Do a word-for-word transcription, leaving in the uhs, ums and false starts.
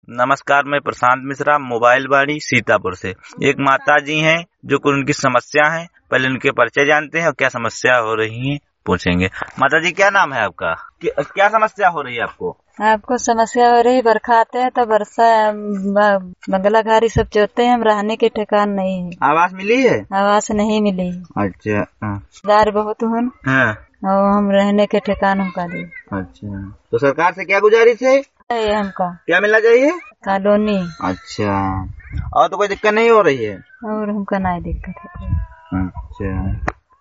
नमस्कार, मैं प्रशांत मिश्रा, मोबाइल वाणी सीतापुर से। एक माता जी हैं जो कुछ उनकी समस्या है, पहले उनके परिचय जानते हैं और क्या समस्या हो रही है पूछेंगे। माता जी, क्या नाम है आपका? क्या समस्या हो रही है आपको? आपको समस्या हो रही, बरखा आते हैं तो वर्षा बंगला घारी सब चोते हैं, हम रहने के ठिकान नहीं है। आवास मिली है? आवास नहीं मिली। अच्छा, दार बहुत हूँ हाँ। और हम रहने के ठिकान हमका दी। अच्छा, तो सरकार से क्या गुजारिश है? हमका क्या मिलना चाहिए? कॉलोनी। अच्छा, और तो कोई दिक्कत नहीं हो रही है? और हमका नहीं दिक्कत है। अच्छा।